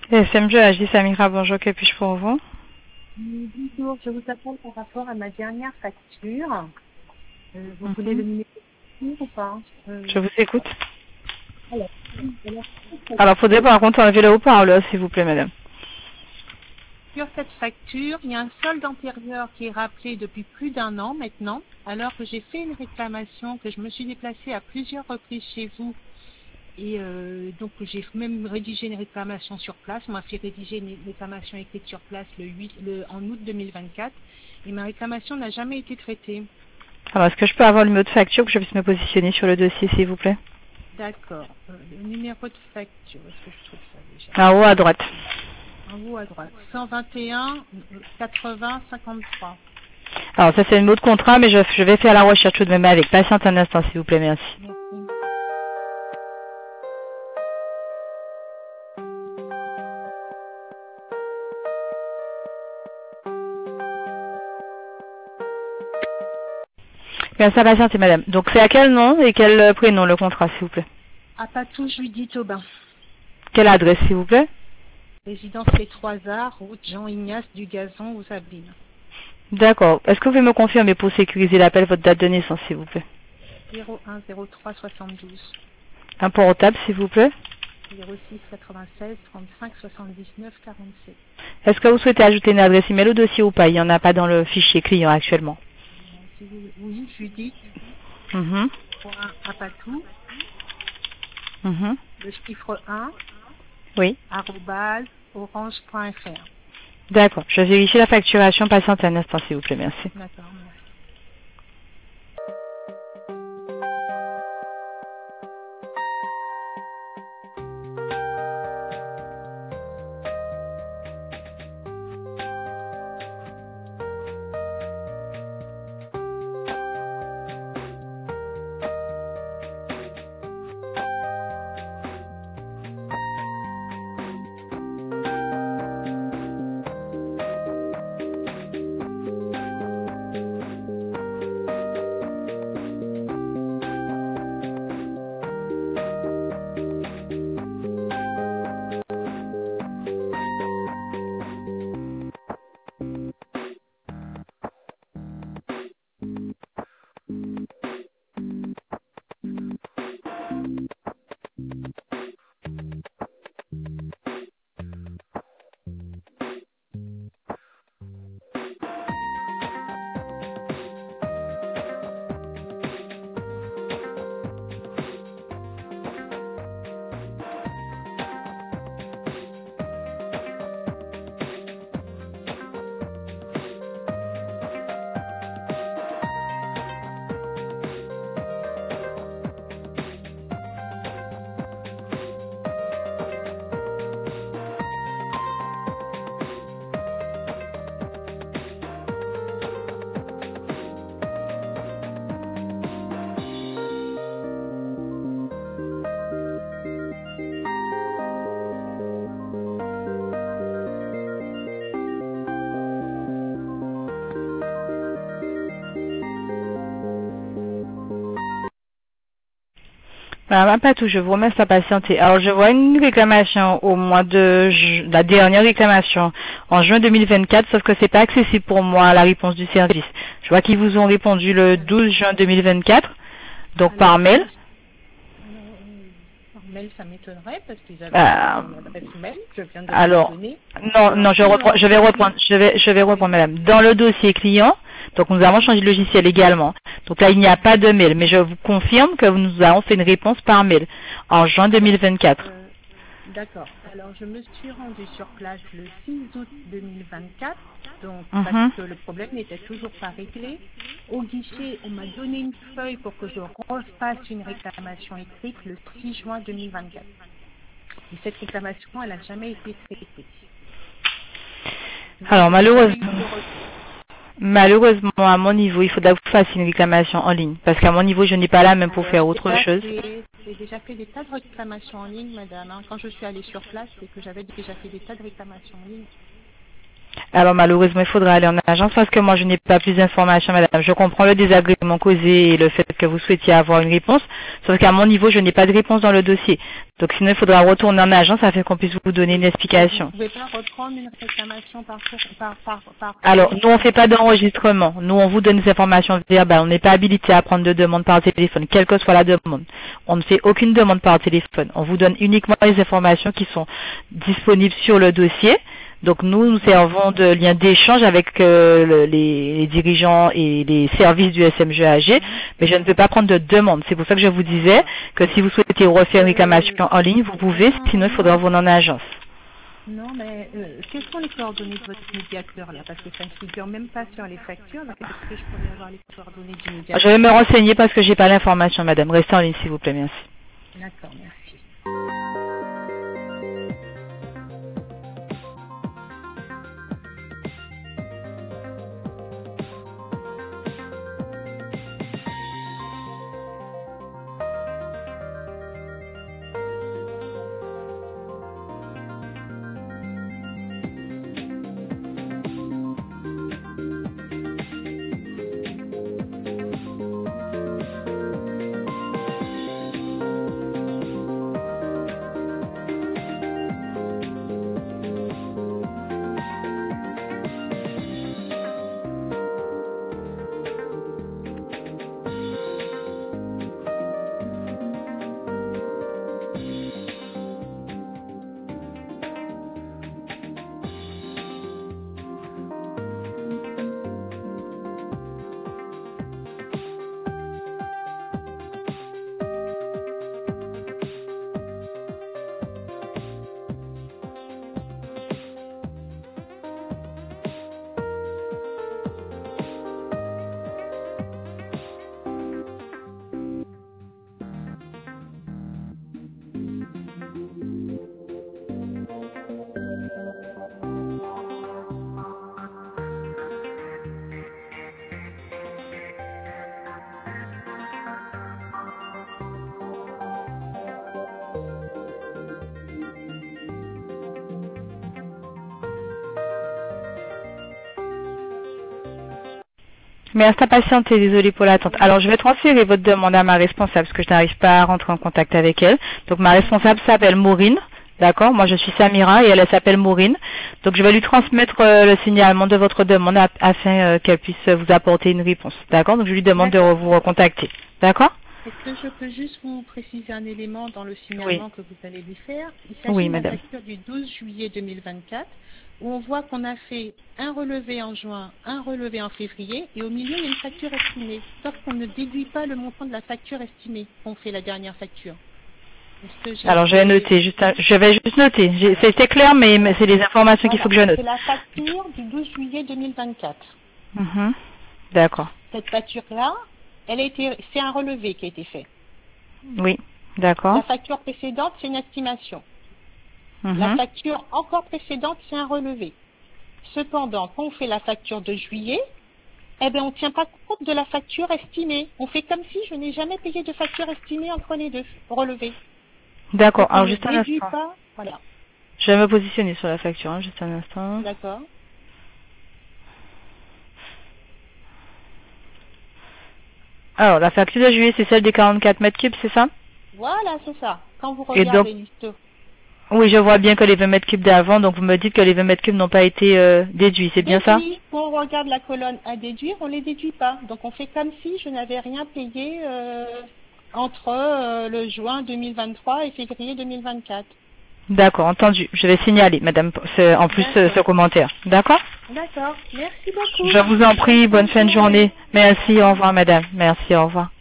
SMG, je dis Samira, bonjour, que puis-je pour vous? Bonjour, je vous appelle par rapport à ma dernière facture. Vous voulez le numéro de facture ou pas Je vous écoute. Alors, Alors, faudrait par contre enlever le haut-parleur, s'il vous plaît, madame. sur cette facture, il y a un solde antérieur qui est rappelé depuis plus d'1 an maintenant, alors que j'ai fait une réclamation, que je me suis déplacée à plusieurs reprises chez vous. Et donc j'ai même rédigé une réclamation sur place. On m'a fait rédiger une réclamation écrite sur place en août 2024. Et ma réclamation n'a jamais été traitée. Alors, est-ce que je peux avoir le numéro de facture pour que je puisse me positionner sur le dossier, s'il vous plaît? D'accord. Le numéro de facture, est-ce que je trouve ça déjà? En haut à droite. En haut à droite. 121 80 53. Alors, ça c'est le mot de contrat, mais je vais faire la recherche tout de même avec. Patiente un instant, s'il vous plaît, merci. Merci. Bien, ça patiente, madame. Donc, c'est à quel nom et quel prénom le contrat, s'il vous plaît? Apatou Judith Aubin. Quelle adresse, s'il vous plaît? Résidence Les Trois Arts, route Jean-Ignace du Gazon, aux Ablines. D'accord. Est-ce que vous pouvez me confirmer pour sécuriser l'appel votre date de naissance, s'il vous plaît? 0103 72. Un portable, s'il vous plaît? 06 96 35 79 47. Est-ce que vous souhaitez ajouter une adresse email au dossier ou pas? Il n'y en a pas dans le fichier client actuellement. Oui, Judith. Mhm. Apatou. Mhm. Le chiffre 1. Oui. @orange.fr. D'accord. Je vérifie la facturation. Patiente un instant, s'il vous plaît. Merci. D'accord, merci. Madame Patou, je vous remercie de patienter. Alors, je vois une réclamation au mois de la dernière réclamation en juin 2024, sauf que c'est pas accessible pour moi la réponse du service. Je vois qu'ils vous ont répondu le 12 juin 2024, donc par mail. Par mail, ça m'étonnerait parce qu'ils avaient mon adresse mail. Je viens de la donner. Non, je vais reprendre, madame. Dans le dossier client, donc nous avons changé de logiciel également. Donc là, il n'y a pas de mail, mais je vous confirme que nous avons fait une réponse par mail en juin 2024. D'accord. Alors, je me suis rendue sur place le 6 août 2024, donc parce que le problème n'était toujours pas réglé. Au guichet, on m'a donné une feuille pour que je refasse une réclamation écrite le 6 juin 2024. Et cette réclamation, elle n'a jamais été traitée. Alors, malheureusement, à mon niveau, il faudra que vous fassiez une réclamation en ligne. Parce qu'à mon niveau, je n'ai pas la même pour faire autre chose. J'ai déjà fait des tas de réclamations en ligne, madame. Quand je suis allée sur place, c'est que j'avais déjà fait des tas de réclamations en ligne. Alors malheureusement, il faudra aller en agence parce que moi je n'ai pas plus d'informations, madame. Je comprends le désagrément causé et le fait que vous souhaitiez avoir une réponse, sauf qu'à mon niveau, je n'ai pas de réponse dans le dossier. Donc sinon, il faudra retourner en agence afin qu'on puisse vous donner une explication. Vous ne pouvez pas reprendre une réclamation par Alors, nous, on ne fait pas d'enregistrement. Nous, on vous donne des informations verbales. On n'est pas habilité à prendre de demande par téléphone, quelle que soit la demande. On ne fait aucune demande par téléphone. On vous donne uniquement les informations qui sont disponibles sur le dossier. Donc nous, nous servons de lien d'échange avec les dirigeants et les services du SMGAG, mais je ne peux pas prendre de demande. C'est pour ça que je vous disais que si vous souhaitez refaire une réclamation en ligne, vous pouvez, sinon il faudra vous en agence. Non, mais quelles sont les coordonnées de votre médiateur là? Parce que ça ne figure même pas sur les factures. Est-ce que je pourrais avoir les coordonnées du médiateur? Je vais me renseigner parce que j'ai pas l'information, madame. Restez en ligne, s'il vous plaît, merci. D'accord, merci. Merci à patienter, désolé pour l'attente. Alors, je vais transférer votre demande à ma responsable parce que je n'arrive pas à rentrer en contact avec elle. Donc, ma responsable s'appelle Maureen. D'accord? Moi, je suis Samira et elle s'appelle Maureen. Donc, je vais lui transmettre le signalement de votre demande afin qu'elle puisse vous apporter une réponse. D'accord? Donc, je lui demande de vous recontacter. D'accord? Est-ce que je peux juste vous préciser un élément dans le signalement que vous allez lui faire? Il s'agit Oui, de la madame. facture du 12 juillet 2024 où on voit qu'on a fait un relevé en juin, un relevé en février et au milieu il y a une facture estimée. Sauf qu'on ne déduit pas le montant de la facture estimée qu'on fait la dernière facture. Alors, je vais noter, je vais juste noter. C'était clair, mais c'est les informations qu'il faut que je note. C'est la facture du 12 juillet 2024. D'accord. Cette facture-là, c'est un relevé qui a été fait. Oui, d'accord. La facture précédente, c'est une estimation. La facture encore précédente, c'est un relevé. Cependant, quand on fait la facture de juillet, eh bien, on ne tient pas compte de la facture estimée. On fait comme si je n'ai jamais payé de facture estimée entre les deux relevés. D'accord. Alors, On juste un ne déduit instant. pas, voilà. Je vais me positionner sur la facture, hein, juste un instant. D'accord. Alors, la facture de juillet, c'est celle des 44 mètres cubes, c'est ça? Voilà, c'est ça. Quand vous Et regardez donc, l'histoire. oui, je vois bien que les 20 mètres cubes d'avant, donc vous me dites que les 20 mètres cubes n'ont pas été déduits, c'est bien ça? Quand on regarde la colonne à déduire, on ne les déduit pas. Donc on fait comme si je n'avais rien payé entre le juin 2023 et février 2024. D'accord, entendu. Je vais signaler, madame, en plus ce commentaire. D'accord? D'accord. Merci beaucoup. Je vous en prie, bonne fin de journée. Merci, au revoir, madame. Merci, au revoir.